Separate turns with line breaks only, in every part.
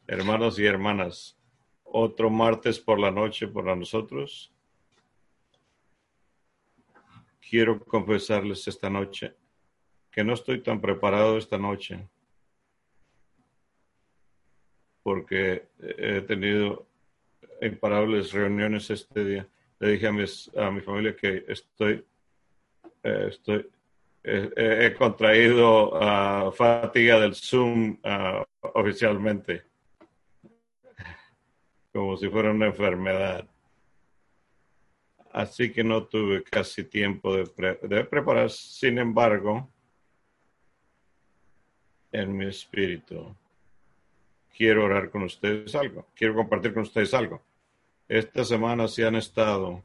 Hermanos y hermanas, otro martes por la noche para nosotros. Quiero confesarles esta noche que no estoy tan preparado esta noche porque he tenido imparables reuniones este día. Le dije a mi familia que he contraído fatiga del Zoom oficialmente, como si fuera una enfermedad. Así que no tuve casi tiempo de preparar. Sin embargo, en mi espíritu, quiero orar con ustedes algo. Quiero compartir con ustedes algo. Esta semana se han estado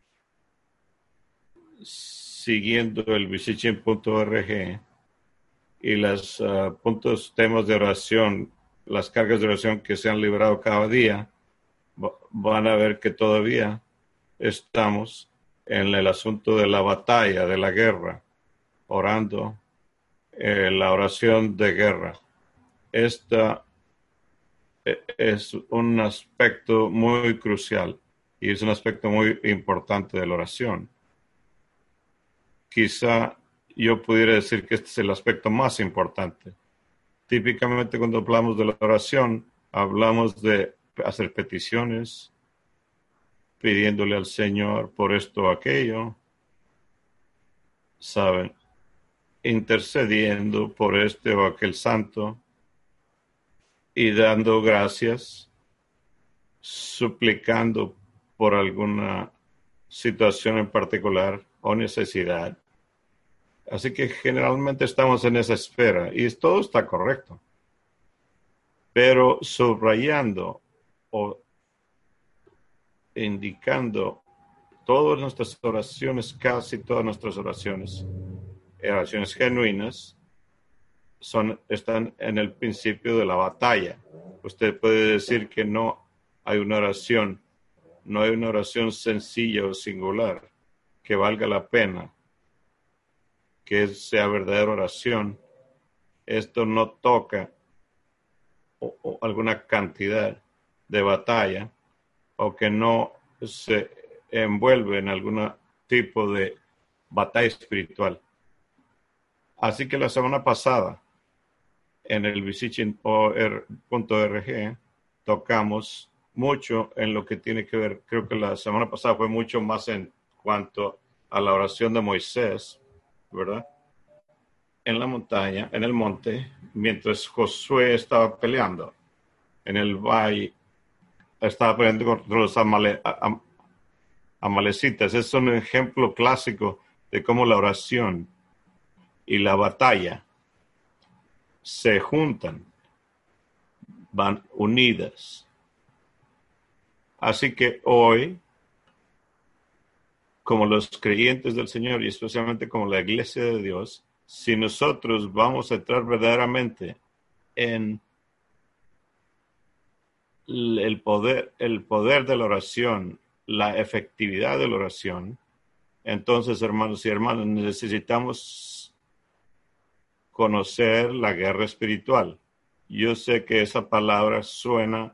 siguiendo el visichin.org y los temas de oración, las cargas de oración que se han liberado cada día, van a ver que todavía estamos en el asunto de la batalla, de la guerra, orando la oración de guerra. Esta es un aspecto muy crucial y es un aspecto muy importante de la oración. Quizá yo pudiera decir que este es el aspecto más importante. Típicamente cuando hablamos de la oración, hablamos de hacer peticiones, pidiéndole al Señor por esto o aquello, ¿saben? Intercediendo por este o aquel santo y dando gracias, suplicando por alguna situación en particular o necesidad. Así que generalmente estamos en esa esfera y todo está correcto. Pero subrayando o indicando todas nuestras oraciones, casi todas nuestras oraciones genuinas, están en el principio de la batalla. Usted puede decir que no hay una oración sencilla o singular que valga la pena, que sea verdadera oración. Esto no toca o alguna cantidad de batalla o que no se envuelve en algún tipo de batalla espiritual. Así que la semana pasada en el visichin.org tocamos mucho en lo que tiene que ver, creo que la semana pasada fue mucho más en cuanto a la oración de Moisés, ¿verdad? En la montaña, en el monte, mientras Josué estaba peleando en el valle, estaba peleando contra los amalecitas. Es un ejemplo clásico de cómo la oración y la batalla se juntan, van unidas. Así que hoy, como los creyentes del Señor y especialmente como la iglesia de Dios, si nosotros vamos a entrar verdaderamente en el poder de la oración, la efectividad de la oración, entonces, hermanos y hermanas, necesitamos conocer la guerra espiritual. Yo sé que esa palabra suena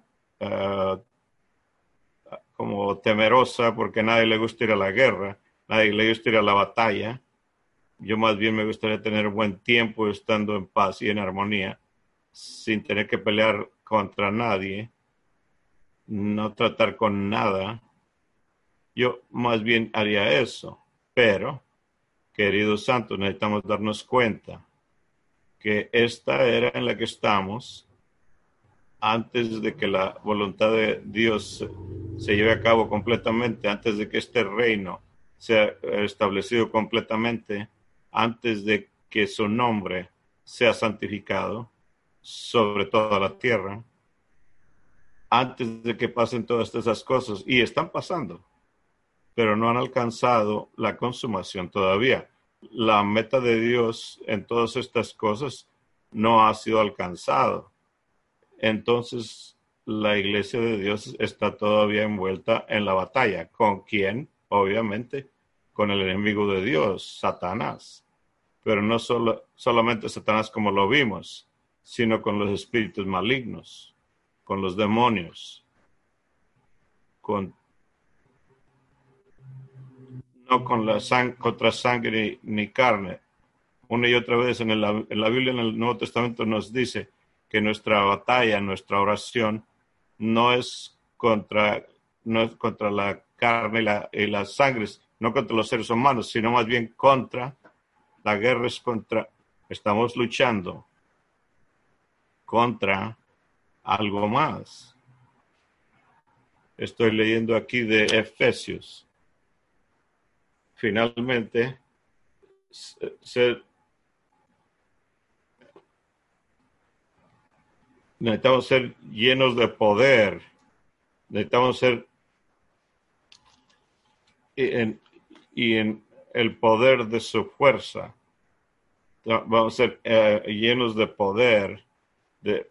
como temerosa porque a nadie le gusta ir a la guerra, a nadie le gusta ir a la batalla. Yo más bien me gustaría tener buen tiempo estando en paz y en armonía, sin tener que pelear contra nadie, no tratar con nada. Yo más bien haría eso, pero, queridos santos, necesitamos darnos cuenta que esta era en la que estamos antes de que la voluntad de Dios se lleve a cabo completamente, antes de que este reino sea establecido completamente, antes de que su nombre sea santificado sobre toda la tierra, antes de que pasen todas esas cosas, y están pasando, pero no han alcanzado la consumación todavía. La meta de Dios en todas estas cosas no ha sido alcanzado. Entonces, la iglesia de Dios está todavía envuelta en la batalla. ¿Con quién? Obviamente, con el enemigo de Dios, Satanás. Pero no solamente Satanás como lo vimos, sino con los espíritus malignos. con los demonios, no con contra sangre ni carne. Una y otra vez en la Biblia, en el Nuevo Testamento, nos dice que nuestra batalla, nuestra oración, no es contra la carne y las sangres, no contra los seres humanos, sino más bien la guerra es estamos luchando contra algo más. Estoy leyendo aquí de Efesios. Finalmente, necesitamos ser llenos de poder. Necesitamos ser en el poder de su fuerza. Vamos a ser llenos de poder, de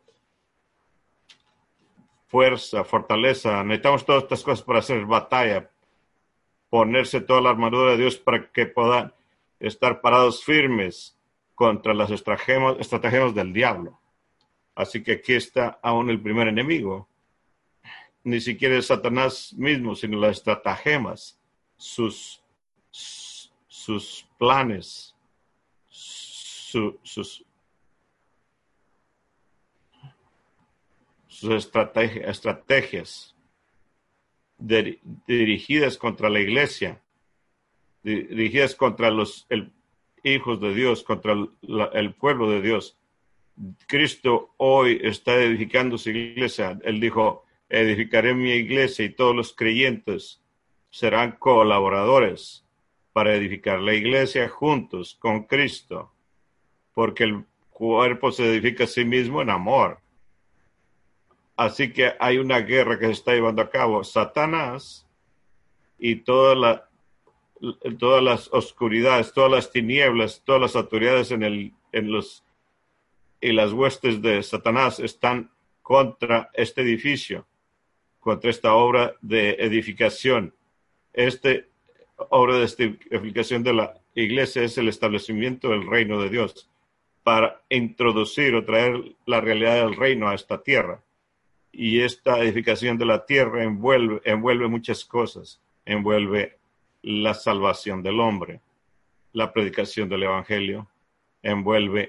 fuerza, fortaleza. Necesitamos todas estas cosas para hacer batalla. Ponerse toda la armadura de Dios para que puedan estar parados firmes contra las estratagemas del diablo. Así que aquí está aún el primer enemigo. Ni siquiera es Satanás mismo, sino las estratagemas, sus planes, sus estrategias dirigidas contra la iglesia, dirigidas contra los hijos de Dios, contra el pueblo de Dios. Cristo hoy está edificando su iglesia. Él dijo: edificaré mi iglesia y todos los creyentes serán colaboradores para edificar la iglesia juntos con Cristo, porque el cuerpo se edifica a sí mismo en amor. Así que hay una guerra que se está llevando a cabo. Satanás y todas las oscuridades, todas las tinieblas, todas las autoridades y las huestes de Satanás están contra este edificio, contra esta obra de edificación. Esta obra de edificación de la iglesia es el establecimiento del reino de Dios para introducir o traer la realidad del reino a esta tierra. Y esta edificación de la tierra envuelve muchas cosas. Envuelve la salvación del hombre, la predicación del evangelio, envuelve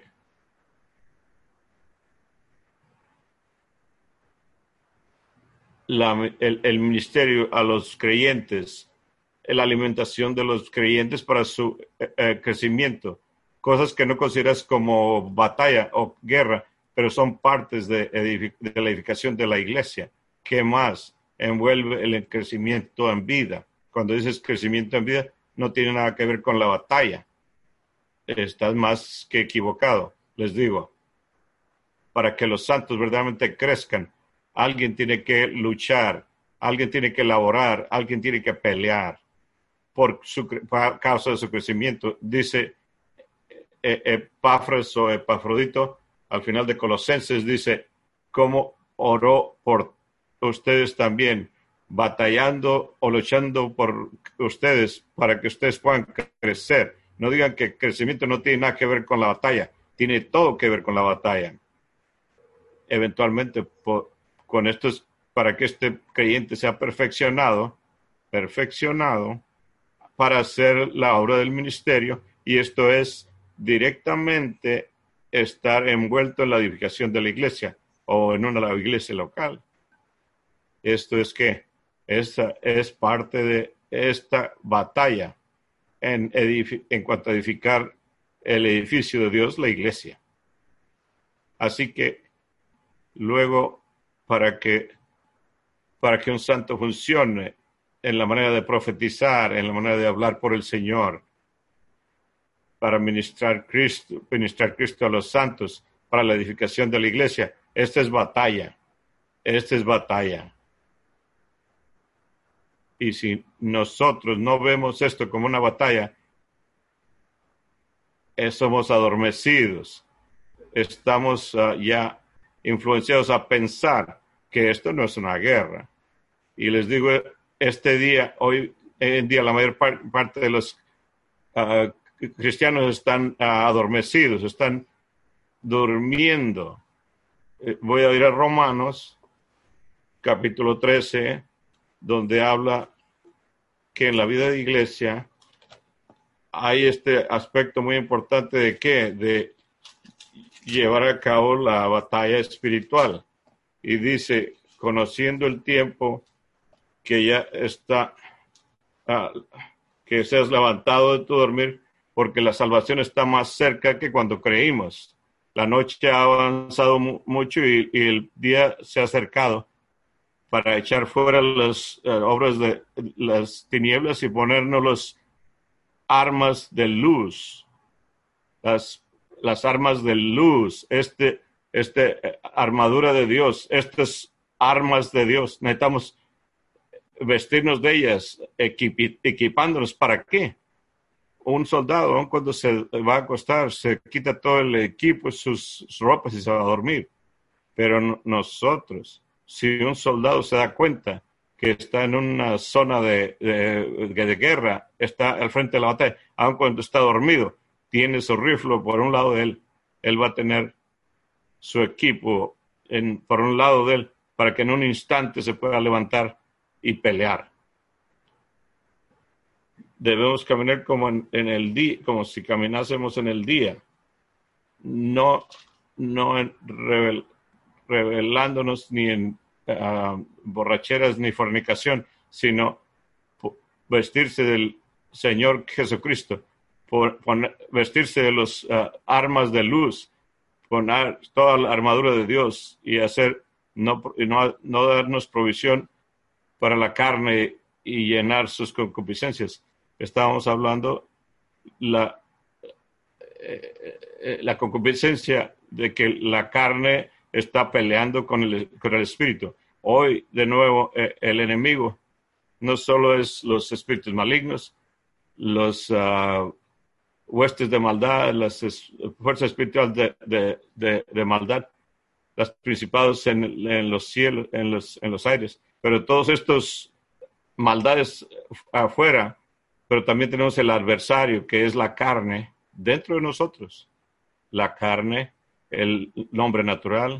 el ministerio a los creyentes, la alimentación de los creyentes para su crecimiento, cosas que no consideras como batalla o guerra, pero son partes de la edificación de la iglesia. ¿Qué más? Envuelve el crecimiento en vida. Cuando dices crecimiento en vida, no tiene nada que ver con la batalla. Estás más que equivocado. Les digo, para que los santos verdaderamente crezcan, alguien tiene que luchar, alguien tiene que laborar, alguien tiene que pelear por causa de su crecimiento. Dice Epafras o Epafrodito, al final de Colosenses, dice cómo oró por ustedes también, batallando o luchando por ustedes para que ustedes puedan crecer. No digan que crecimiento no tiene nada que ver con la batalla, tiene todo que ver con la batalla. Eventualmente, con esto es para que este creyente sea perfeccionado para hacer la obra del ministerio, y esto es directamente estar envuelto en la edificación de la iglesia o en una iglesia local. Esto es que esa es parte de esta batalla en cuanto a edificar el edificio de Dios, la iglesia. Así que luego, para que un santo funcione en la manera de profetizar, en la manera de hablar por el Señor, para ministrar Cristo a los santos, para la edificación de la iglesia, esta es batalla. Y si nosotros no vemos esto como una batalla, somos adormecidos. Estamos ya influenciados a pensar que esto no es una guerra. Y les digo, hoy en día, la mayor parte de los cristianos están adormecidos, están durmiendo. Voy a ir a Romanos capítulo 13, donde habla que en la vida de iglesia hay este aspecto muy importante de ¿qué? De llevar a cabo la batalla espiritual. Y dice, conociendo el tiempo que ya está, que seas levantado de tu dormir, porque la salvación está más cerca que cuando creímos. La noche ha avanzado mucho y el día se ha acercado para echar fuera las obras de las tinieblas y ponernos las armas de luz. Las armas de luz, armadura de Dios, estas armas de Dios, necesitamos vestirnos de ellas, equipándonos. ¿Para qué? Un soldado, aun cuando se va a acostar, se quita todo el equipo, sus ropas y se va a dormir. Pero nosotros, si un soldado se da cuenta que está en una zona de guerra, está al frente de la batalla, aun cuando está dormido, tiene su rifle por un lado de él va a tener su equipo por un lado de él, para que en un instante se pueda levantar y pelear. Debemos caminar como en el día, como si caminásemos en el día, no revelándonos ni en borracheras ni fornicación, sino vestirse del Señor Jesucristo, vestirse de las armas de luz, poner toda la armadura de Dios y no darnos provisión para la carne y llenar sus concupiscencias. Estábamos hablando la concupiscencia de que la carne está peleando con el espíritu. Hoy, de nuevo, el enemigo no solo es los espíritus malignos, los huestes de maldad, las fuerzas espirituales de maldad, las principados en los cielos, en los aires, pero todos estos maldades afuera, pero también tenemos el adversario, que es la carne, dentro de nosotros. La carne, el hombre natural,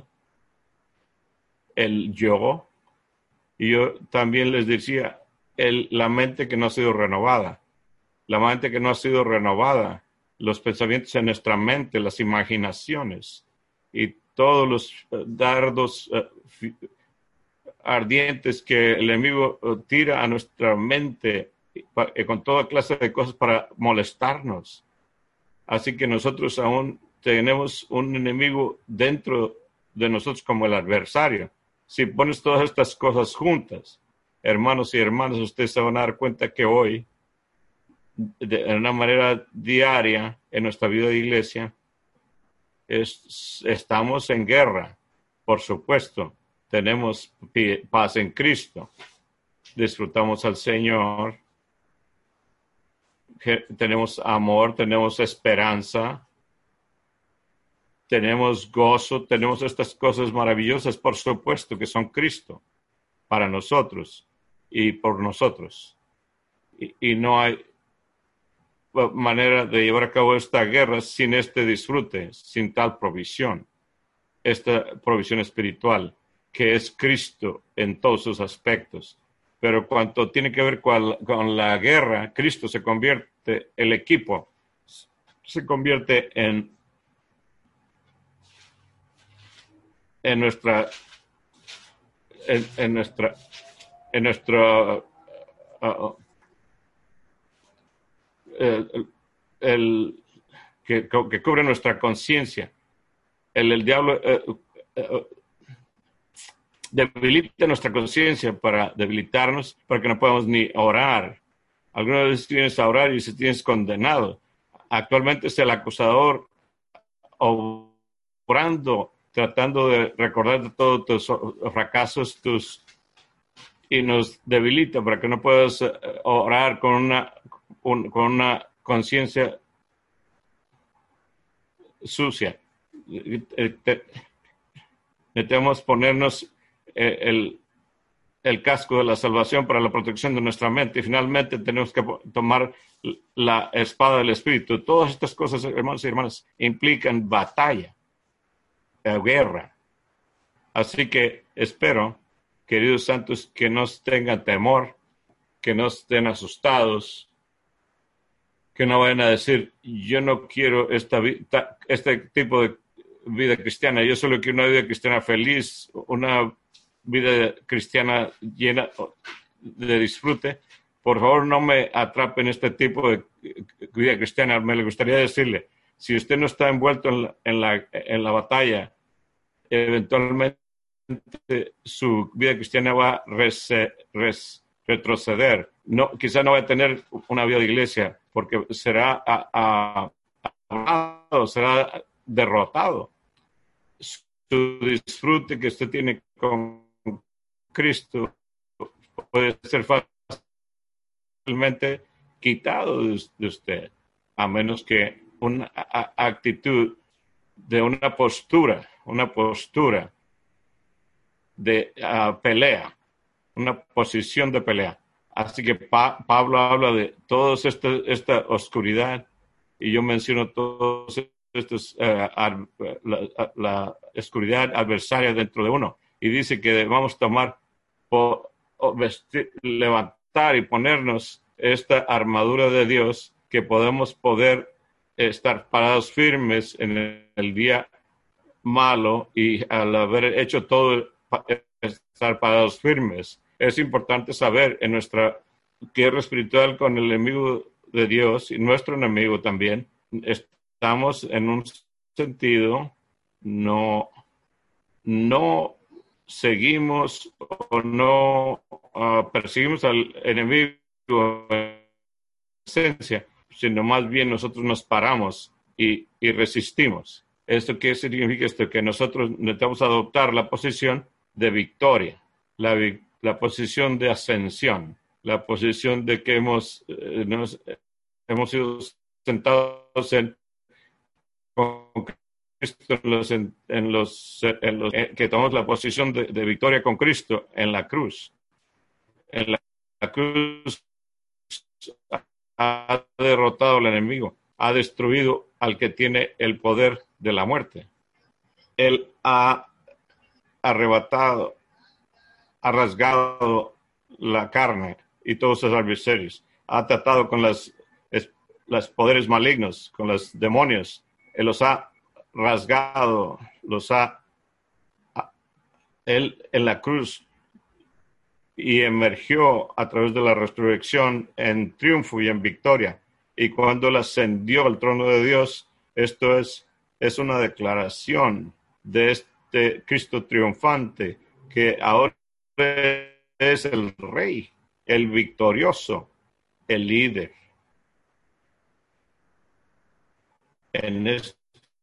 el yo. Y yo también les decía, la mente que no ha sido renovada. La mente que no ha sido renovada, los pensamientos en nuestra mente, las imaginaciones y todos los dardos ardientes que el enemigo tira a nuestra mente con toda clase de cosas para molestarnos. Así que nosotros aún tenemos un enemigo dentro de nosotros como el adversario. Si pones todas estas cosas juntas, hermanos y hermanas, ustedes se van a dar cuenta que hoy, de una manera diaria en nuestra vida de iglesia, estamos en guerra. Por supuesto, tenemos paz en Cristo, disfrutamos al Señor, tenemos amor, tenemos esperanza, tenemos gozo, tenemos estas cosas maravillosas, por supuesto, que son Cristo para nosotros y por nosotros. Y no hay manera de llevar a cabo esta guerra sin este disfrute, sin tal provisión, esta provisión espiritual, que es Cristo en todos sus aspectos. Pero cuando tiene que ver con la guerra, Cristo se convierte, el equipo se convierte en nuestro que cubre nuestra conciencia. El diablo debilita nuestra conciencia para debilitarnos, para que no podamos ni orar. Algunas veces tienes a orar y se tienes condenado. Actualmente es el acusador obrando, tratando de recordar todos tus fracasos, y nos debilita para que no puedas orar con una conciencia sucia. Necesitamos ponernos el casco de la salvación para la protección de nuestra mente, y finalmente tenemos que tomar la espada del Espíritu. Todas estas cosas, hermanos y hermanas, implican batalla, guerra. Así que espero queridos santos, que no tengan temor, que no estén asustados, que no vayan a decir, yo no quiero este tipo de vida cristiana, yo solo quiero una vida cristiana feliz, una vida cristiana llena de disfrute. Por favor, no me atrapen este tipo de vida cristiana. Me gustaría decirle, si usted no está envuelto en la batalla, eventualmente su vida cristiana va a retroceder. No, quizá no va a tener una vida de iglesia porque será será derrotado. Su disfrute que usted tiene con Cristo puede ser fácilmente quitado de usted, a menos que una actitud de una postura de pelea, una posición de pelea. Así que Pablo habla de toda esta oscuridad, y yo menciono todos estos, la oscuridad adversaria dentro de uno, y dice que debemos tomar, levantar y ponernos esta armadura de Dios, que podemos poder estar parados firmes en el día malo, y al haber hecho todo, estar parados firmes. Es importante saber en nuestra guerra espiritual con el enemigo de Dios y nuestro enemigo también, estamos en un sentido, no seguimos o no perseguimos al enemigo en esencia, sino más bien nosotros nos paramos y resistimos. ¿Esto qué significa esto? Que nosotros necesitamos adoptar la posición de victoria, la posición de ascensión, la posición de que hemos sido sentados con Cristo que tomamos la posición de victoria con Cristo en la cruz. En la cruz ha derrotado al enemigo, ha destruido al que tiene el poder de la muerte. Él ha arrebatado, ha rasgado la carne y todos sus adversarios, ha tratado con los poderes malignos, con los demonios. Él los ha rasgado, él en la cruz, y emergió a través de la resurrección en triunfo y en victoria. Y cuando él ascendió al trono de Dios, esto es una declaración de este Cristo triunfante, que ahora es el rey, el victorioso, el líder. En este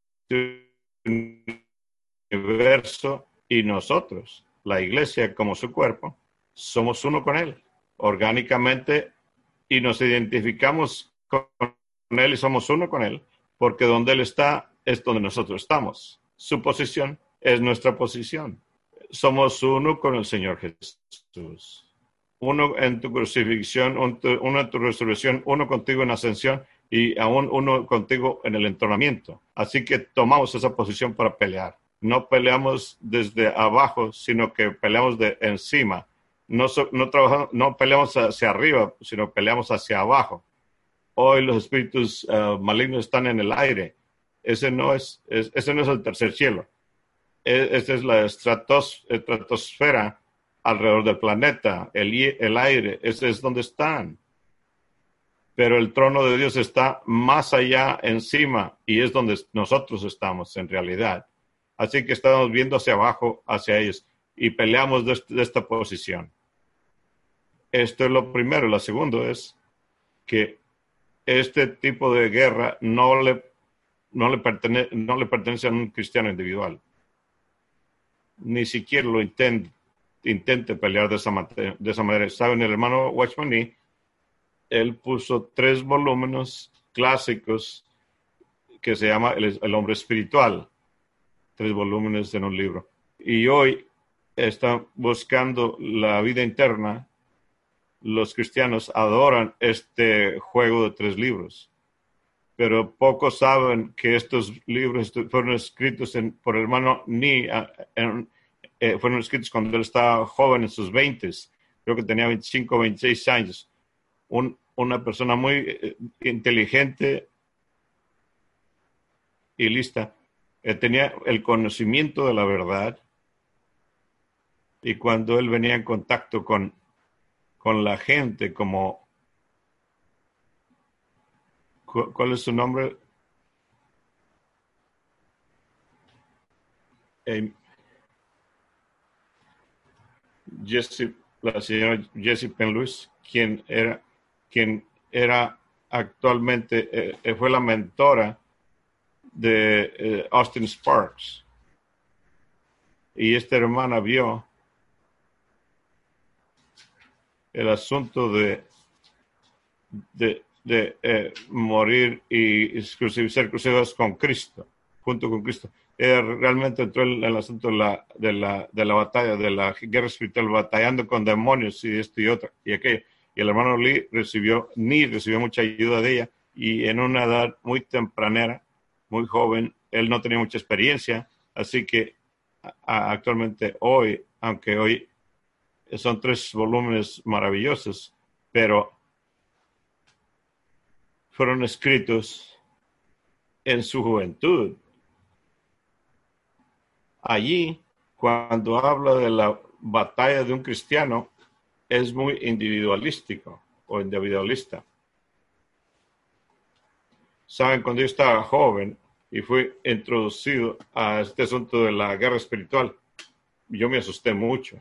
universo, y nosotros, la iglesia como su cuerpo, somos uno con él, orgánicamente, y nos identificamos con él y somos uno con él, porque donde él está es donde nosotros estamos. Su posición es nuestra posición. Somos uno con el Señor Jesús. Uno en tu crucifixión, uno en tu resurrección, uno contigo en ascensión, y aún uno contigo en el entornamiento. Así que tomamos esa posición para pelear. No peleamos desde abajo, sino que peleamos de encima. No peleamos hacia arriba, sino peleamos hacia abajo. Hoy los espíritus malignos están en el aire. Ese no es el tercer cielo. Esa es la estratosfera alrededor del planeta, el aire. Ese es donde están. Pero el trono de Dios está más allá, encima, y es donde nosotros estamos en realidad. Así que estamos viendo hacia abajo, hacia ellos, y peleamos de esta posición. Esto es lo primero. Lo segundo es que este tipo de guerra no le pertenece a un cristiano individual. Ni siquiera lo intente pelear de esa manera. ¿Saben? El hermano Watchman Nee, él puso 3 volúmenes clásicos que se llama El hombre espiritual. 3 volúmenes en un libro. Y hoy están buscando la vida interna. Los cristianos adoran este juego de 3 libros. Pero pocos saben que estos libros fueron escritos por el hermano Nee fueron escritos cuando él estaba joven, en sus 20s. Creo que tenía 25 o 26 años. Una persona muy inteligente y lista. Tenía el conocimiento de la verdad. Y cuando él venía en contacto con la gente, como, ¿cuál es su nombre? La señora Jessie Penn-Lewis, quien era actualmente, fue la mentora de Austin Sparks. Y esta hermana vio el asunto de morir y ser crucificados con Cristo, junto con Cristo. Ella realmente entró en el asunto de la batalla, de la guerra espiritual, batallando con demonios y esto y otro y aquello. Y el hermano Lee recibió mucha ayuda de ella, y en una edad muy tempranera, muy joven, él no tenía mucha experiencia, así que actualmente aunque hoy son 3 volúmenes maravillosos, pero fueron escritos en su juventud. Allí, cuando habla de la batalla de un cristiano, es muy individualístico o individualista. Saben, cuando yo estaba joven y fui introducido a este asunto de la guerra espiritual, yo me asusté mucho.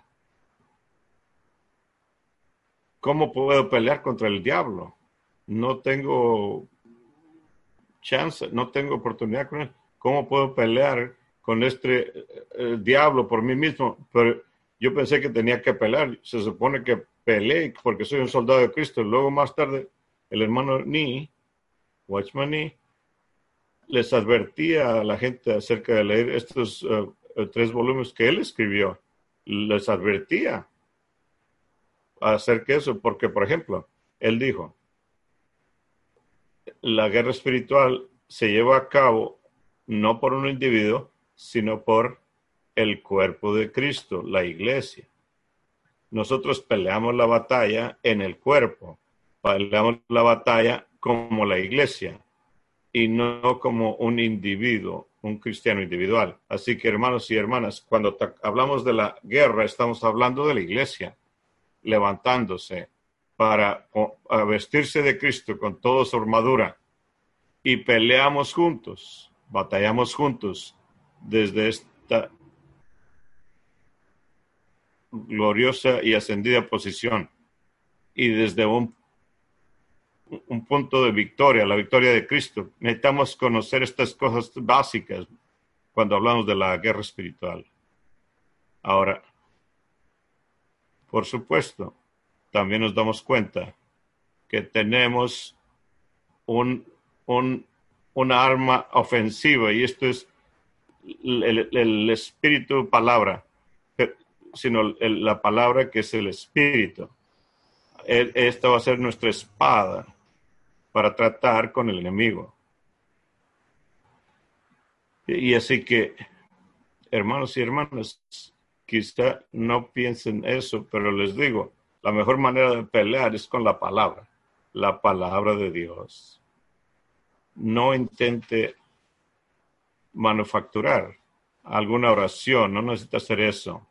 ¿Cómo puedo pelear contra el diablo? No tengo chance, no tengo oportunidad con él. ¿Cómo puedo pelear con este diablo por mí mismo? Pero yo pensé que tenía que pelear. Se supone que peleé porque soy un soldado de Cristo. Luego más tarde el hermano Watchman Nee, les advertía a la gente acerca de leer estos 3 volúmenes que él escribió. Les advertía acerca de eso porque, por ejemplo, él dijo, la guerra espiritual se lleva a cabo no por un individuo, sino por el cuerpo de Cristo, la iglesia. Nosotros peleamos la batalla en el cuerpo, peleamos la batalla como la iglesia y no como un individuo, un cristiano individual. Así que, hermanos y hermanas, cuando hablamos de la guerra, estamos hablando de la iglesia levantándose para vestirse de Cristo con toda su armadura, y peleamos juntos, batallamos juntos desde esta gloriosa y ascendida posición, y desde un punto de victoria, la victoria de Cristo. Necesitamos conocer estas cosas básicas cuando hablamos de la guerra espiritual. Ahora, por supuesto, también nos damos cuenta que tenemos una arma ofensiva, y esto es el espíritu palabra, sino la palabra que es el espíritu. Esta va a ser nuestra espada para tratar con el enemigo. Y así que, hermanos y hermanas, quizá no piensen eso, pero les digo, la mejor manera de pelear es con la palabra de Dios. No intente manufacturar alguna oración, no necesita hacer eso.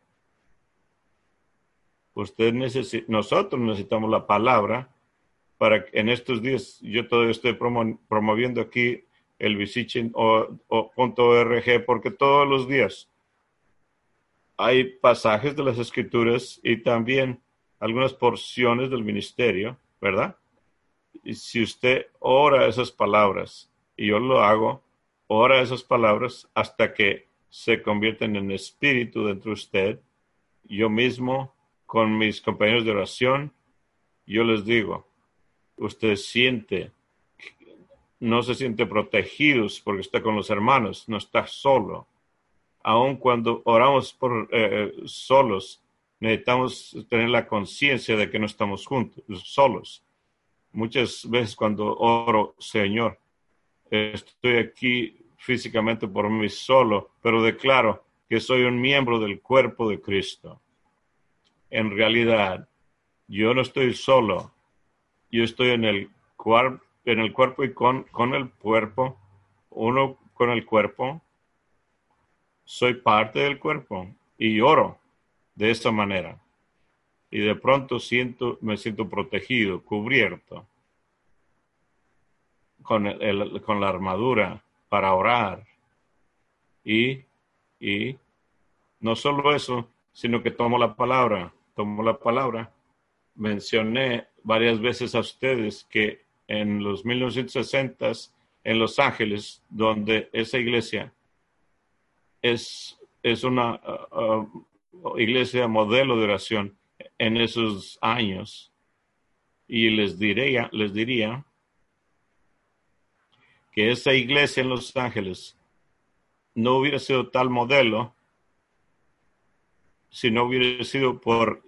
Nosotros necesitamos la palabra para que en estos días, yo todavía estoy promoviendo aquí el Visichin.org, porque todos los días hay pasajes de las Escrituras y también algunas porciones del ministerio, ¿verdad? Y si usted ora esas palabras, y yo lo hago, ora esas palabras hasta que se convierten en espíritu dentro de usted. Yo mismo, con mis compañeros de oración, yo les digo, usted no se siente protegidos porque está con los hermanos, no está solo. Aun cuando oramos solos, necesitamos tener la conciencia de que no estamos solos. Muchas veces cuando oro, Señor, estoy aquí físicamente por mí solo, pero declaro que soy un miembro del cuerpo de Cristo. En realidad, yo no estoy solo. Yo estoy en el cuerpo y con el cuerpo, uno con el cuerpo. Soy parte del cuerpo y oro de esa manera. Y de pronto me siento protegido, cubierto con la armadura para orar. Y no solo eso, sino que tomo la palabra. Mencioné varias veces a ustedes que en los 1960s, en Los Ángeles, donde esa iglesia es una iglesia modelo de oración en esos años, y les diría que esa iglesia en Los Ángeles no hubiera sido tal modelo si no hubiera sido por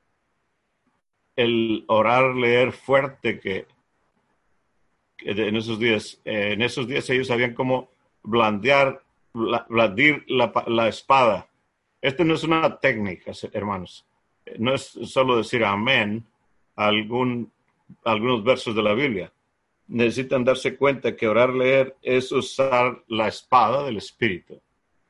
el orar, leer fuerte que en esos días ellos sabían cómo blandir la espada. Esto no es una técnica, hermanos. No es solo decir amén a algunos versos de la Biblia. Necesitan darse cuenta que orar, leer es usar la espada del Espíritu.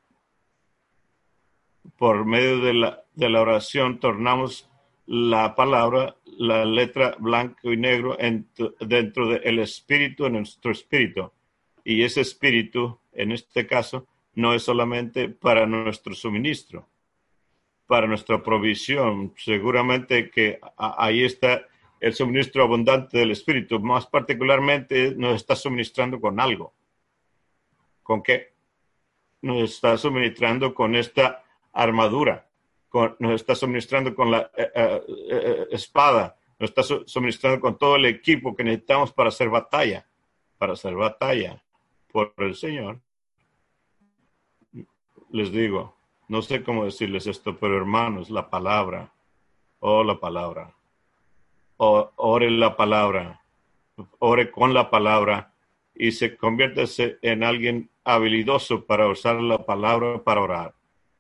Por medio de la oración tornamos la palabra, la letra blanco y negro dentro del espíritu, en nuestro espíritu. Y ese espíritu, en este caso, no es solamente para nuestro suministro, para nuestra provisión. Seguramente que ahí está el suministro abundante del espíritu. Más particularmente nos está suministrando con algo. ¿Con qué? Nos está suministrando con esta armadura. Nos está suministrando con la espada, nos está suministrando con todo el equipo que necesitamos para hacer batalla por el Señor. Les digo, no sé cómo decirles esto, pero hermanos, la palabra, ore la palabra, ore con la palabra y se conviértase en alguien habilidoso para usar la palabra para orar.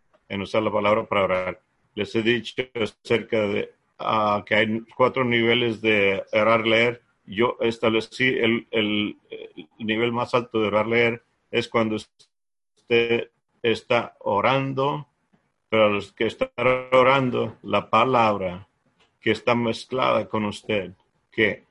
Les he dicho acerca de que hay 4 niveles de orar, leer. Yo establecí el nivel más alto de orar, leer es cuando usted está orando, pero los que están orando la palabra que está mezclada con usted, que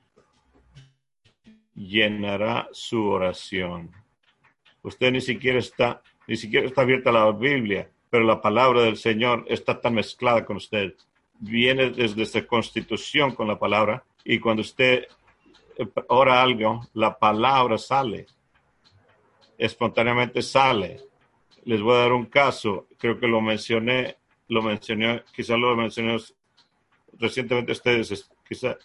llenará su oración. Usted ni siquiera está abierta a la Biblia, pero la palabra del Señor está tan mezclada con usted. Viene desde su constitución con la palabra, y cuando usted ora algo, la palabra sale. Espontáneamente sale. Les voy a dar un caso. Creo que lo mencioné, quizá lo mencioné recientemente a ustedes, quizá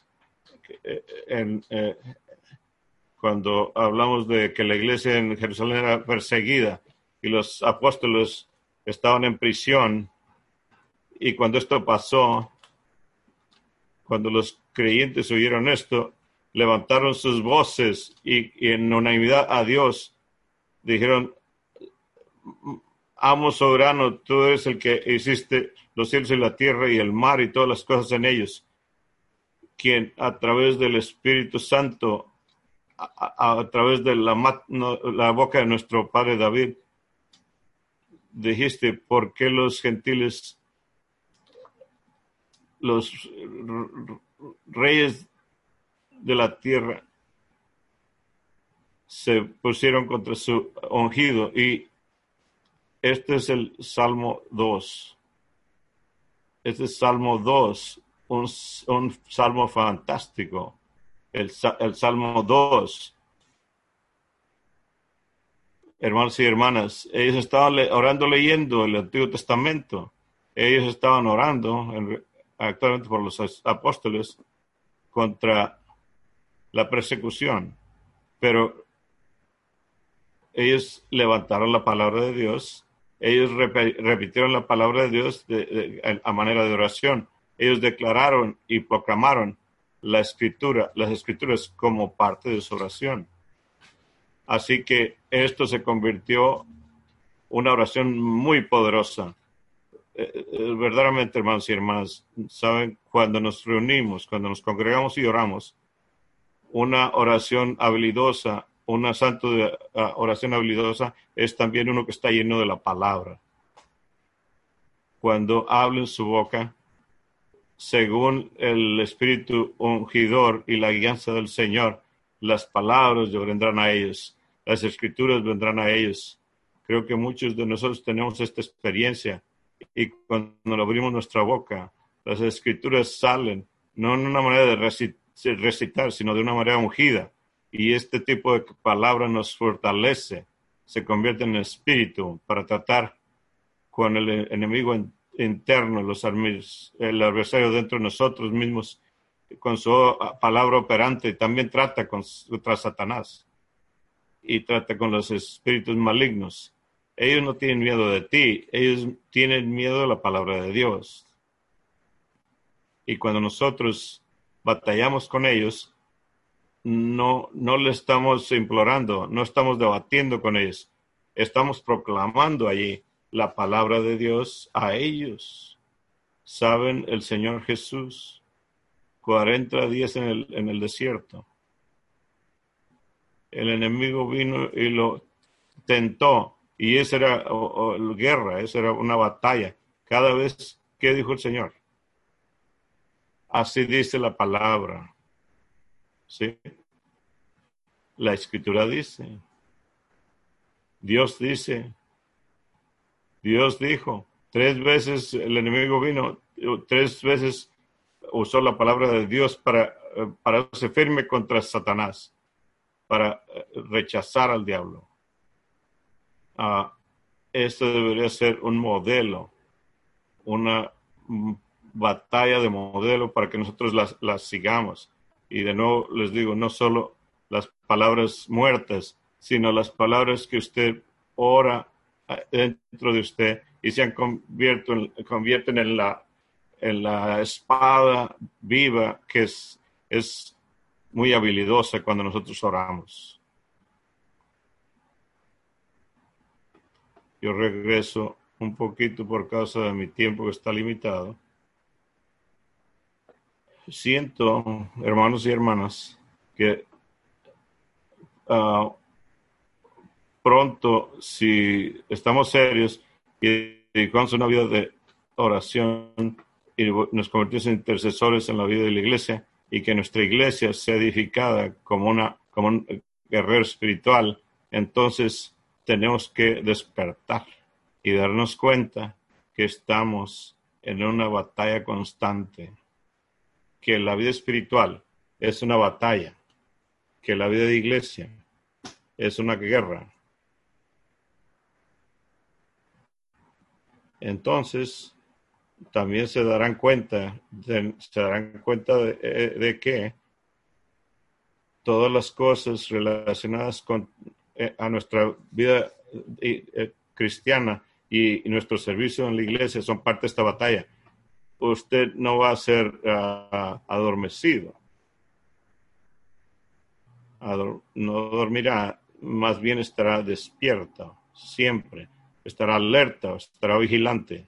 cuando hablamos de que la iglesia en Jerusalén era perseguida y los apóstoles estaban en prisión, y cuando esto pasó, cuando los creyentes oyeron esto, levantaron sus voces y en unanimidad a Dios dijeron: Amo soberano, tú eres el que hiciste los cielos y la tierra y el mar y todas las cosas en ellos, quien a través del Espíritu Santo, a través de la boca de nuestro padre David, dijiste: ¿por qué los gentiles, los reyes de la tierra, se pusieron contra su ungido? Y este es el Salmo 2. Este es Salmo 2, un salmo fantástico. El Salmo 2. Hermanos y hermanas, ellos estaban orando, leyendo el Antiguo Testamento. Ellos estaban orando actualmente por los apóstoles contra la persecución. Pero ellos levantaron la palabra de Dios. Ellos repitieron la palabra de Dios a manera de oración. Ellos declararon y proclamaron las escrituras como parte de su oración. Así que esto se convirtió una oración muy poderosa. Verdaderamente, hermanos y hermanas, saben, cuando nos reunimos, cuando nos congregamos y oramos, una oración habilidosa, una santa oración habilidosa es también uno que está lleno de la palabra. Cuando habla en su boca, según el Espíritu ungidor y la guianza del Señor, las palabras vendrán a ellos, las escrituras vendrán a ellos. Creo que muchos de nosotros tenemos esta experiencia y cuando abrimos nuestra boca, las escrituras salen, no en una manera de recitar, sino de una manera ungida. Y este tipo de palabra nos fortalece, se convierte en espíritu para tratar con el enemigo interno, el adversario dentro de nosotros mismos, con su palabra operante. También trata contra Satanás y trata con los espíritus malignos. Ellos no tienen miedo de ti, ellos tienen miedo de la palabra de Dios. Y cuando nosotros batallamos con ellos, no le estamos implorando, no estamos debatiendo con ellos, estamos proclamando allí la palabra de Dios a ellos. Saben, el Señor Jesús, 40 días en el desierto, el enemigo vino y lo tentó, y esa era guerra, esa era una batalla. Cada vez, ¿qué dijo el Señor? Así dice la palabra, ¿sí? La Escritura dice, Dios dice, Dios dijo. 3 veces el enemigo vino, 3 veces usó la palabra de Dios para hacerse firme contra Satanás, para rechazar al diablo. Esto debería ser un modelo, una batalla de modelo para que nosotros las sigamos. Y de nuevo les digo, no solo las palabras muertas, sino las palabras que usted ora dentro de usted y se convierten en la espada viva que es muy habilidosa cuando nosotros oramos. Yo regreso un poquito por causa de mi tiempo que está limitado. Siento, hermanos y hermanas, que pronto, si estamos serios y dedicamos una vida de oración y nos convertimos en intercesores en la vida de la iglesia y que nuestra iglesia sea edificada como un guerrero espiritual, entonces tenemos que despertar y darnos cuenta que estamos en una batalla constante, que la vida espiritual es una batalla, que la vida de iglesia es una guerra. Entonces, también se darán cuenta de que todas las cosas relacionadas a nuestra vida cristiana y nuestro servicio en la iglesia son parte de esta batalla. Usted no va a ser adormecido. No dormirá, más bien estará despierto siempre. Estará alerta, estará vigilante.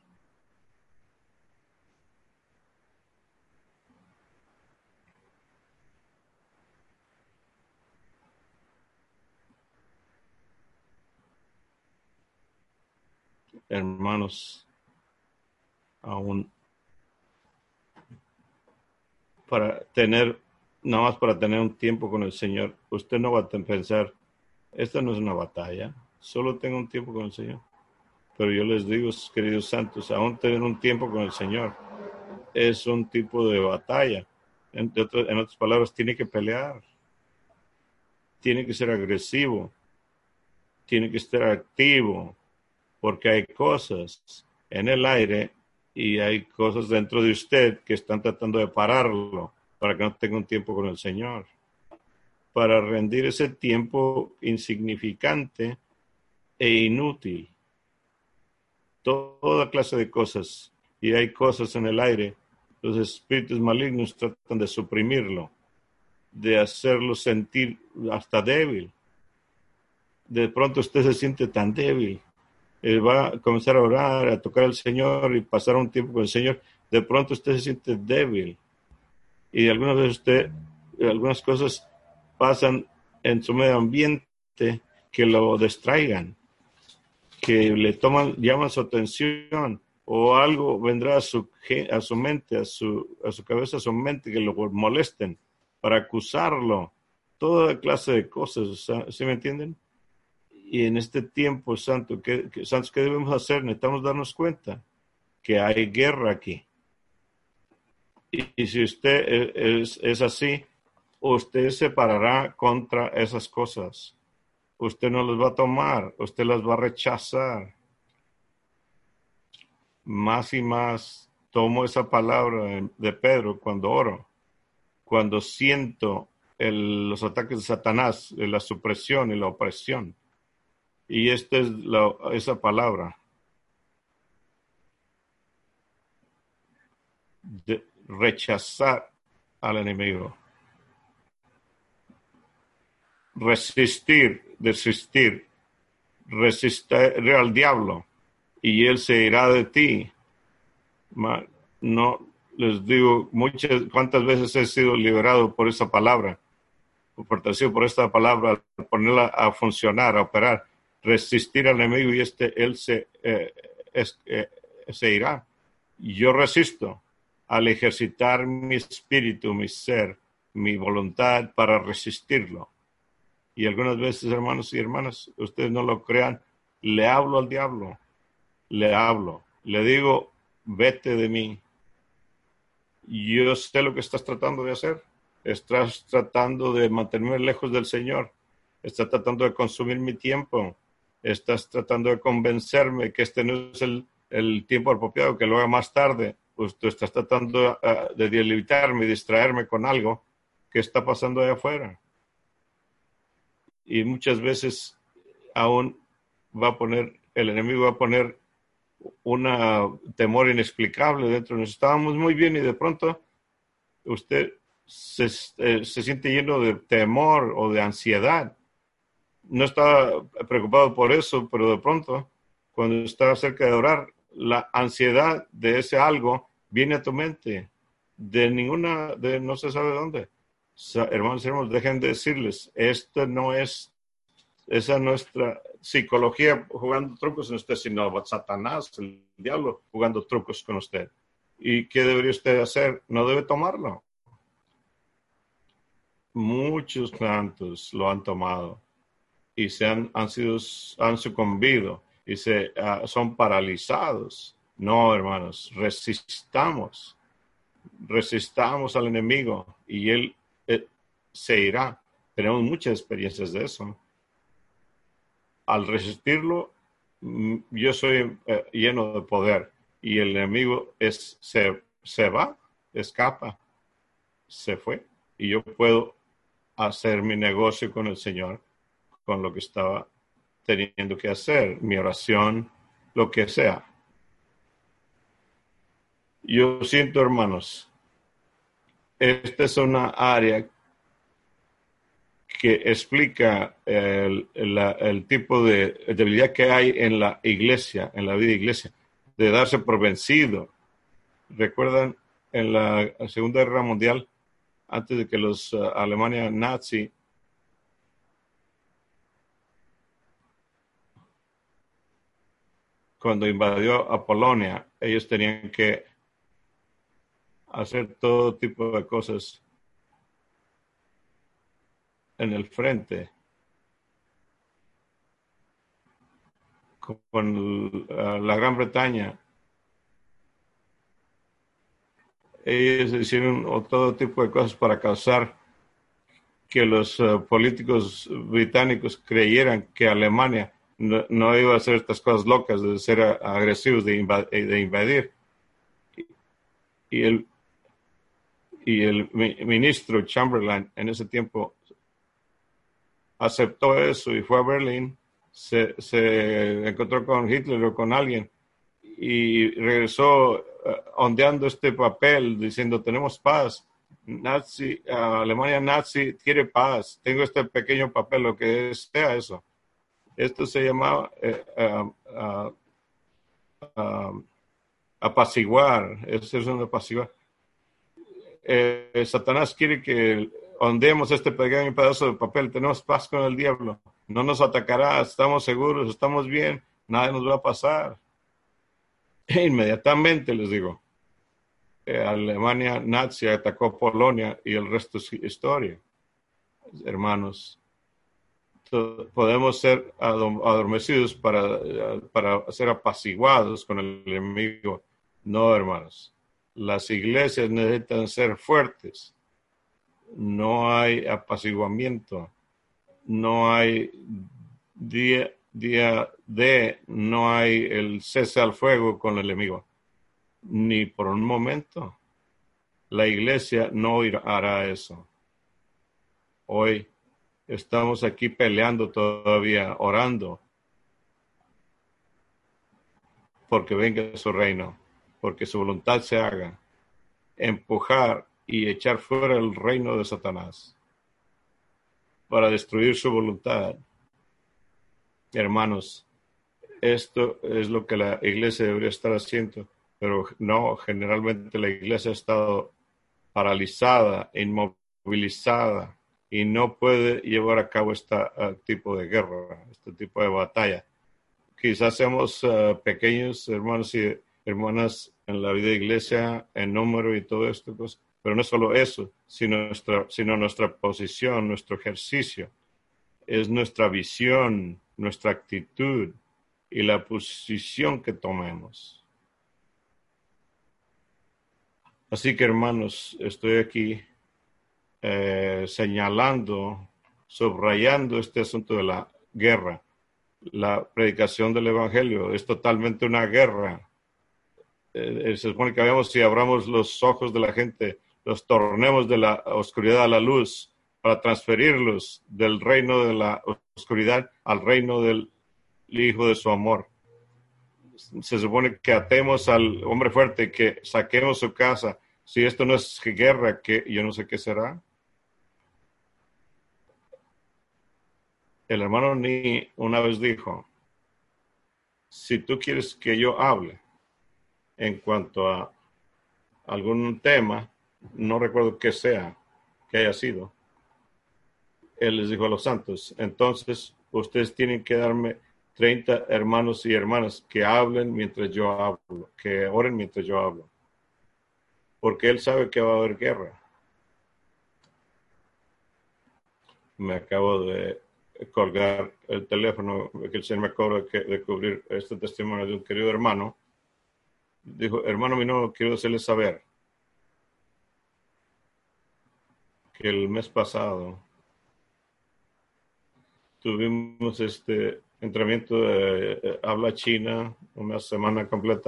Hermanos, aún nada más para tener un tiempo con el Señor, usted no va a pensar, esta no es una batalla, solo tengo un tiempo con el Señor. Pero yo les digo, queridos santos, aún tener un tiempo con el Señor es un tipo de batalla. En otras palabras, tiene que pelear, tiene que ser agresivo, tiene que estar activo, porque hay cosas en el aire y hay cosas dentro de usted que están tratando de pararlo para que no tenga un tiempo con el Señor, para rendir ese tiempo insignificante e inútil. Toda clase de cosas, y hay cosas en el aire. Los espíritus malignos tratan de suprimirlo, de hacerlo sentir hasta débil. De pronto usted se siente tan débil, va a comenzar a orar, a tocar al Señor y pasar un tiempo con el Señor, de pronto usted se siente débil. Y algunas veces algunas cosas pasan en su medio ambiente que lo distraigan, que llaman su atención, o algo vendrá a su mente, a su cabeza, a su mente, que lo molesten para acusarlo, toda clase de cosas, ¿sí me entienden? Y en este tiempo santo, santos, ¿qué debemos hacer? Necesitamos darnos cuenta que hay guerra aquí. Y si usted es así, usted se parará contra esas cosas. Usted no las va a tomar, usted las va a rechazar. Más y más tomo esa palabra de Pedro cuando oro, cuando siento los ataques de Satanás, la supresión y la opresión. Y esta es esa palabra de rechazar al enemigo. Resistir al diablo y él se irá de ti. No les digo cuántas veces he sido liberado por esa palabra, fortalecido por esta palabra, al ponerla a funcionar, a operar, resistir al enemigo y él se irá. Yo resisto al ejercitar mi espíritu, mi ser, mi voluntad para resistirlo. Y algunas veces, hermanos y hermanas, ustedes no lo crean, le hablo al diablo, le digo, vete de mí. Yo sé lo que estás tratando de hacer. Estás tratando de mantenerme lejos del Señor. Estás tratando de consumir mi tiempo. Estás tratando de convencerme que este no es el tiempo apropiado, que lo haga más tarde. Pues tú estás tratando de debilitarme, distraerme con algo que está pasando allá afuera. Y muchas veces aún el enemigo va a poner un temor inexplicable dentro de nosotros. Estábamos muy bien y de pronto usted se siente lleno de temor o de ansiedad. No está preocupado por eso, pero de pronto, cuando está cerca de orar, la ansiedad de ese algo viene a tu mente, de no se sabe dónde. Hermanos y hermanos, dejen de decirles, esa no es nuestra psicología jugando trucos en usted, sino Satanás, el diablo, jugando trucos con usted. ¿Y qué debería usted hacer? No debe tomarlo. Muchos santos lo han tomado y han sucumbido y son paralizados. No, hermanos, resistamos al enemigo y él se irá. Tenemos muchas experiencias de eso. Al resistirlo, yo soy lleno de poder y el enemigo se va, escapa, se fue y yo puedo hacer mi negocio con el Señor, con lo que estaba teniendo que hacer, mi oración, lo que sea. Yo siento, hermanos, esta es una área que explica el tipo de debilidad que hay en la iglesia, en la vida de iglesia, de darse por vencido. ¿Recuerdan en la Segunda Guerra Mundial, antes de que los Alemania nazi cuando invadió a Polonia, ellos tenían que hacer todo tipo de cosas en el frente con la Gran Bretaña. Ellos hicieron todo tipo de cosas para causar que los políticos británicos creyeran que Alemania no iba a hacer estas cosas locas de ser agresivos, de invadir. Y el ministro Chamberlain en ese tiempo aceptó eso y fue a Berlín, se encontró con Hitler o con alguien y regresó ondeando este papel diciendo tenemos paz. Alemania nazi quiere paz. Tengo este pequeño papel, lo que sea eso. Esto se llamaba apaciguar. Eso es un apaciguar. Satanás quiere que ondemos este pequeño pedazo de papel. Tenemos paz con el diablo. No nos atacará, estamos seguros, estamos bien, nada nos va a pasar. E inmediatamente les digo, Alemania nazi atacó Polonia y el resto es historia. Hermanos, podemos ser adormecidos para ser apaciguados con el enemigo. No, hermanos. Las iglesias necesitan ser fuertes. No hay apaciguamiento. No hay día de, no hay el cese al fuego con el enemigo. Ni por un momento. La iglesia no hará eso. Hoy estamos aquí peleando todavía, orando, porque venga su reino, porque su voluntad se haga, empujar y echar fuera el reino de Satanás para destruir su voluntad. Hermanos, esto es lo que la iglesia debería estar haciendo, pero no, generalmente la iglesia ha estado paralizada, inmovilizada y no puede llevar a cabo este tipo de guerra, este tipo de batalla. Quizás seamos pequeños hermanos y hermanas en la vida de iglesia, en número y todo esto, pues, pero no solo eso, sino nuestra posición, nuestro ejercicio, es nuestra visión, nuestra actitud y la posición que tomemos. Así que hermanos, estoy aquí señalando, subrayando este asunto de la guerra. La predicación del evangelio es totalmente una guerra. Se supone que veamos si abramos los ojos de la gente, los tornemos de la oscuridad a la luz para transferirlos del reino de la oscuridad al reino del Hijo de su amor. Se supone que atemos al hombre fuerte, que saquemos su casa. Si esto no es guerra, que yo no sé qué será. El hermano Ni una vez dijo, si tú quieres que yo hable en cuanto a algún tema, no recuerdo qué sea, que haya sido, él les dijo a los santos, entonces ustedes tienen que darme 30 hermanos y hermanas que hablen mientras yo hablo, que oren mientras yo hablo, porque él sabe que va a haber guerra. Me acabo de colgar el teléfono, que el Señor me acaba de cubrir este testimonio de un querido hermano. Dijo, hermano mío, quiero hacerles saber que el mes pasado tuvimos este entrenamiento de habla china, una semana completa,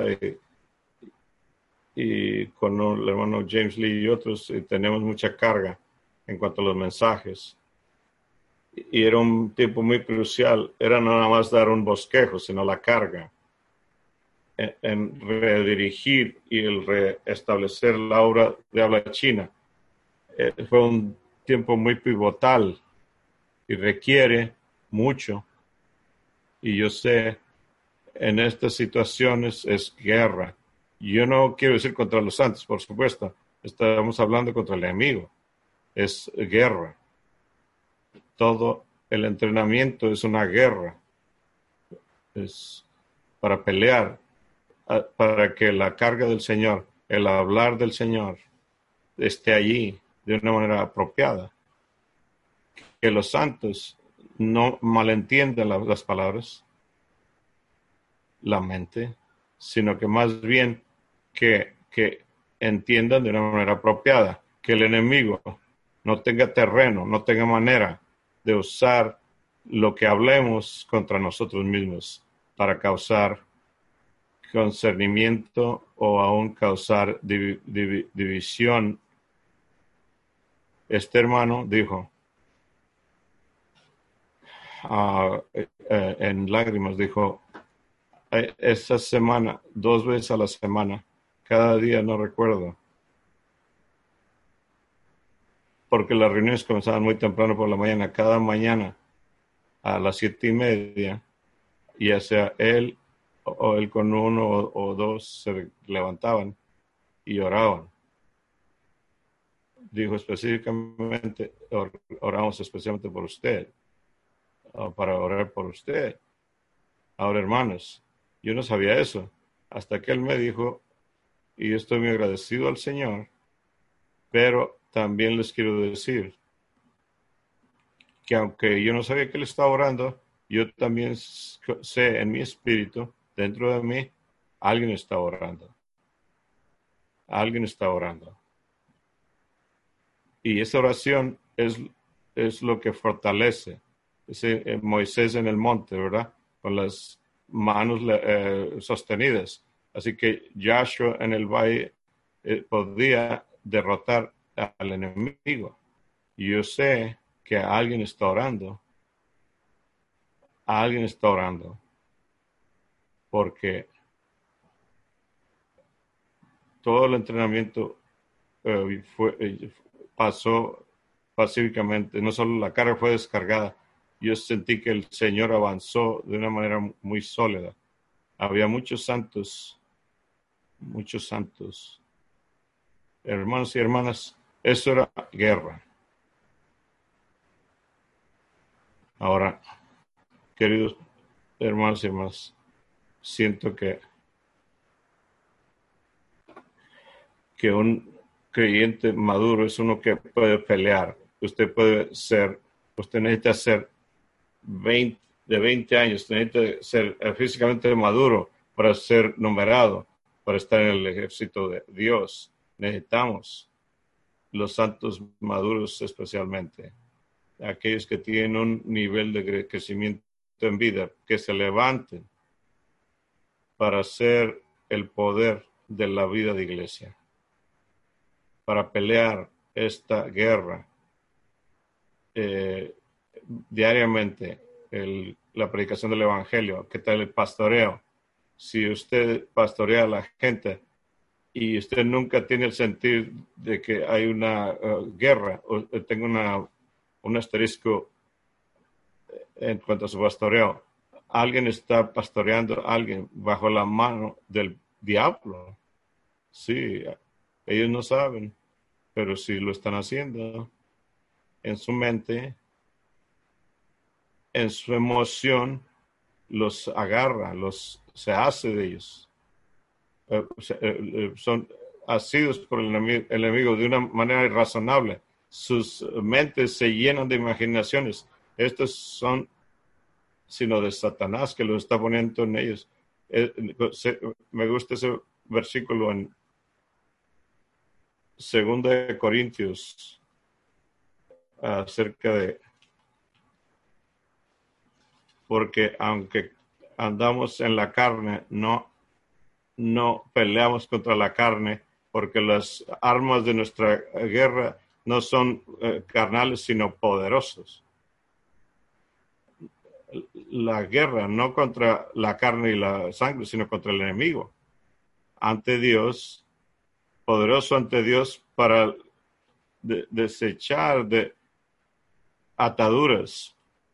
y con el hermano James Lee y otros, y tenemos mucha carga en cuanto a los mensajes. Y era un tiempo muy crucial, era no nada más dar un bosquejo, sino la carga en redirigir y el restablecer la obra de habla china. Fue un tiempo muy pivotal y requiere mucho. Y yo sé, en estas situaciones es guerra. Yo no quiero decir contra los santos, por supuesto. Estamos hablando contra el enemigo. Es guerra. Todo el entrenamiento es una guerra. Es para pelear, para que la carga del Señor, el hablar del Señor, esté allí de una manera apropiada. Que los santos no malentiendan las palabras, la mente, sino que más bien que entiendan de una manera apropiada, que el enemigo no tenga terreno, no tenga manera de usar lo que hablemos contra nosotros mismos para causar concernimiento o aún causar división. Este hermano dijo, en lágrimas, dijo, esa semana, 2 veces a la semana, cada día no recuerdo, porque las reuniones comenzaban muy temprano por la mañana, cada mañana a las 7:30, ya sea él o él con uno o dos se levantaban y oraban. Dijo específicamente, oramos especialmente por usted, para orar por usted. Ahora, hermanos, yo no sabía eso, hasta que él me dijo, y yo estoy muy agradecido al Señor, pero también les quiero decir que aunque yo no sabía que él estaba orando, yo también sé en mi espíritu, dentro de mí, alguien está orando. Alguien está orando. Y esa oración es lo que fortalece. Ese Moisés en el monte, ¿verdad? Con las manos sostenidas. Así que Joshua en el valle podía derrotar al enemigo. Y yo sé que alguien está orando. Alguien está orando. Porque todo el entrenamiento pasó pacíficamente. No solo la carga fue descargada, yo sentí que el Señor avanzó de una manera muy sólida. Había muchos santos, hermanos y hermanas. Eso era guerra. Ahora, queridos hermanos y hermanas, siento que un creyente maduro es uno que puede pelear. Usted necesita ser de 20 años, necesita ser físicamente maduro para ser numerado, para estar en el ejército de Dios. Necesitamos los santos maduros especialmente, aquellos que tienen un nivel de crecimiento en vida, que se levanten para ser el poder de la vida de iglesia, para pelear esta guerra diariamente, la predicación del evangelio. ¿Qué tal el pastoreo? Si usted pastorea a la gente y usted nunca tiene el sentir de que hay una guerra, o tengo un asterisco en cuanto a su pastoreo, alguien está pastoreando a alguien bajo la mano del diablo. Sí, ellos no saben, pero sí lo están haciendo en su mente, en su emoción, los agarra, se hace de ellos. Son asidos por el enemigo de una manera irrazonable. Sus mentes se llenan de imaginaciones. Estos son sino de Satanás que lo está poniendo en ellos. Me gusta ese versículo en 2 Corintios acerca de, porque aunque andamos en la carne, no peleamos contra la carne, porque las armas de nuestra guerra no son carnales, sino poderosos. La guerra no contra la carne y la sangre, sino contra el enemigo. Ante Dios, poderoso ante Dios para desechar de ataduras,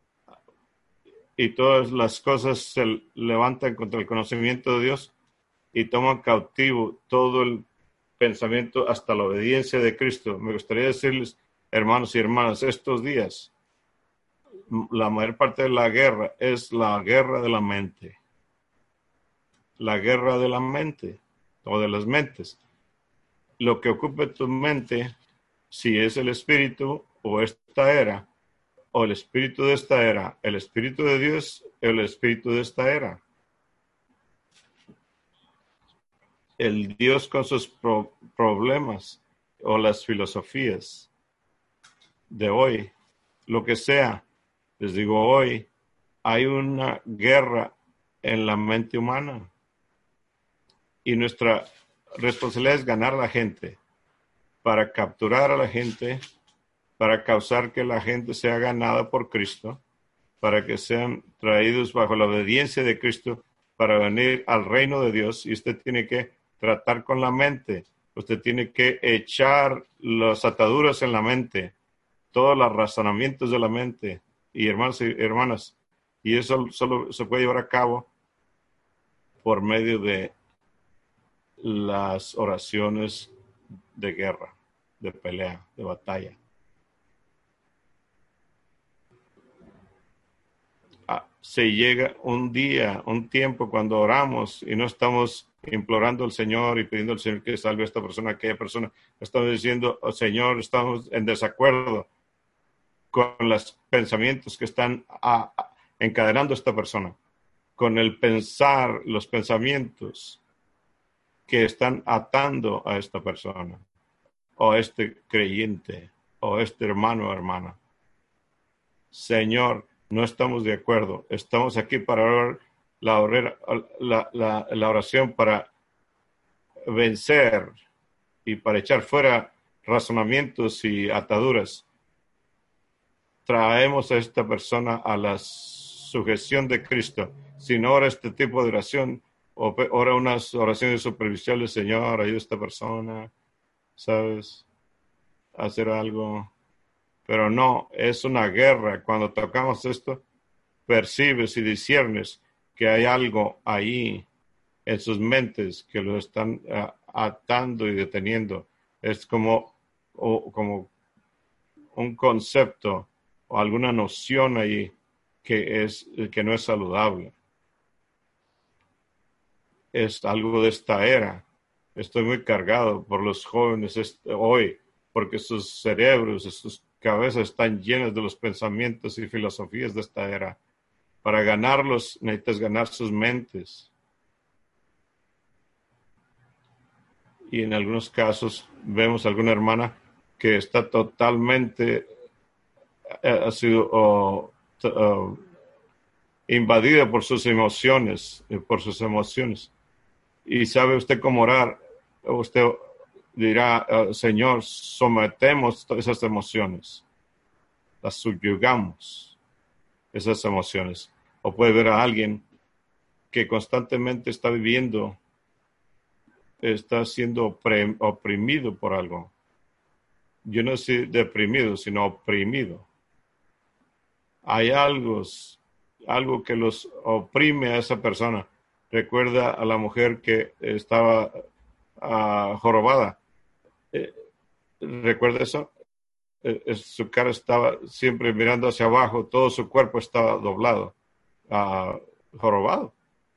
y todas las cosas se levantan contra el conocimiento de Dios y toman cautivo todo el pensamiento hasta la obediencia de Cristo. Me gustaría decirles, hermanos y hermanas, estos días, la mayor parte de la guerra es la guerra de la mente. La guerra de la mente o de las mentes. Lo que ocupe tu mente, si es el espíritu o esta era, o el espíritu de esta era, el espíritu de Dios, el espíritu de esta era. El Dios con sus problemas o las filosofías de hoy, lo que sea. Les digo, hoy hay una guerra en la mente humana y nuestra responsabilidad es ganar a la gente, para capturar a la gente, para causar que la gente sea ganada por Cristo, para que sean traídos bajo la obediencia de Cristo, para venir al reino de Dios. Y usted tiene que tratar con la mente, usted tiene que echar las ataduras en la mente, todos los razonamientos de la mente, y hermanos y hermanas. Y eso solo se puede llevar a cabo por medio de las oraciones de guerra, de pelea, de batalla. Se llega un día, un tiempo cuando oramos y no estamos implorando al Señor y pidiendo al Señor que salve a esta persona, a aquella persona. Estamos diciendo, oh, Señor, estamos en desacuerdo con los pensamientos que están encadenando a esta persona, con el pensar, los pensamientos que están atando a esta persona, o a este creyente, o a este hermano o hermana. Señor, no estamos de acuerdo. Estamos aquí para orar la oración para vencer y para echar fuera razonamientos y ataduras. Traemos a esta persona a la sujeción de Cristo. Si no ora este tipo de oración, ora unas oraciones superficiales, Señor, ayuda a esta persona, ¿sabes? Hacer algo. Pero no, es una guerra. Cuando tocamos esto, percibes y disciernes que hay algo ahí en sus mentes que lo están atando y deteniendo. Es como un concepto o alguna noción ahí que no es saludable. Es algo de esta era. Estoy muy cargado por los jóvenes hoy, porque sus cerebros, sus cabezas están llenas de los pensamientos y filosofías de esta era. Para ganarlos necesitas ganar sus mentes. Y en algunos casos vemos a alguna hermana que está totalmente ha sido invadida por sus emociones, Y sabe usted cómo orar. Usted dirá, Señor, sometemos todas esas emociones, las subyugamos, esas emociones. O puede ver a alguien que constantemente está viviendo, está siendo oprimido por algo. Yo no soy deprimido, sino oprimido. Hay algo que los oprime a esa persona. Recuerda a la mujer que estaba jorobada. ¿Recuerda eso? Su cara estaba siempre mirando hacia abajo, todo su cuerpo estaba doblado, jorobado.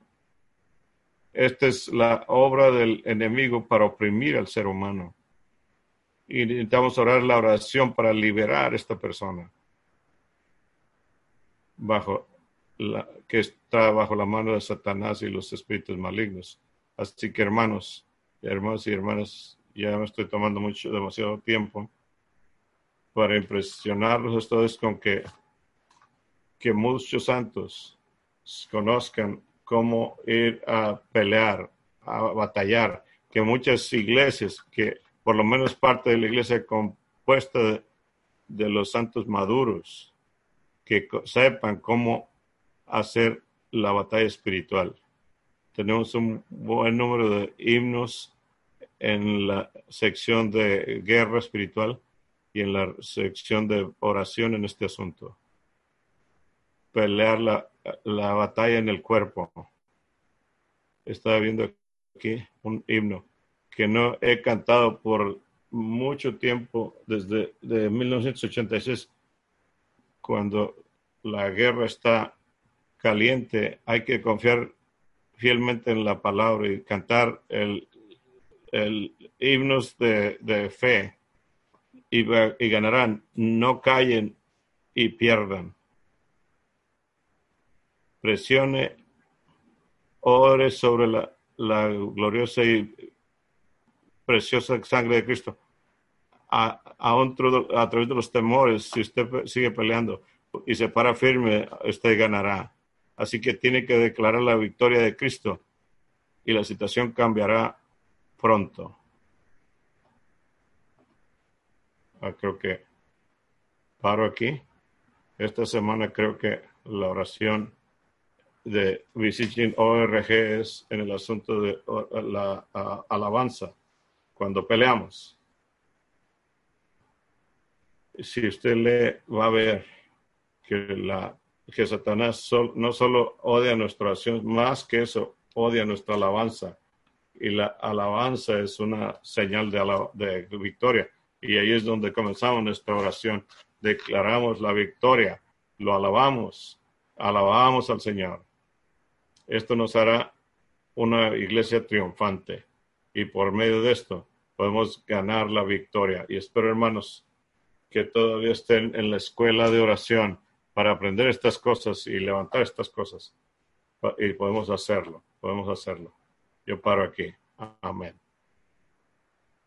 Esta es la obra del enemigo para oprimir al ser humano. Y necesitamos orar la oración para liberar a esta persona que está bajo la mano de Satanás y los espíritus malignos. Así que hermanos y hermanas, ya me estoy tomando demasiado tiempo para impresionarlos a ustedes con que muchos santos conozcan cómo ir a pelear, a batallar, que muchas iglesias, que por lo menos parte de la iglesia compuesta de los santos maduros, que sepan cómo hacer la batalla espiritual. Tenemos un buen número de himnos en la sección de guerra espiritual y en la sección de oración en este asunto. Pelear la batalla en el cuerpo. Estaba viendo aquí un himno que no he cantado por mucho tiempo, desde 1986, cuando la guerra está caliente. Hay que confiar fielmente en la palabra y cantar el himnos de fe y ganarán. No callen y pierdan. Presione, ore sobre la gloriosa y preciosa sangre de Cristo. A través de los temores, si usted sigue peleando y se para firme, usted ganará. Así que tiene que declarar la victoria de Cristo y la situación cambiará pronto. Creo que paro aquí. Esta semana creo que la oración de Visiting ORG es en el asunto de la alabanza, cuando peleamos. Si usted lee, va a ver que Satanás no solo odia nuestra oración, más que eso, odia nuestra alabanza. Y la alabanza es una señal de victoria. Y ahí es donde comenzamos nuestra oración. Declaramos la victoria, lo alabamos al Señor. Esto nos hará una iglesia triunfante. Y por medio de esto podemos ganar la victoria. Y espero, hermanos, que todavía estén en la escuela de oración para aprender estas cosas y levantar estas cosas. Y podemos hacerlo. Yo paro aquí. Amén.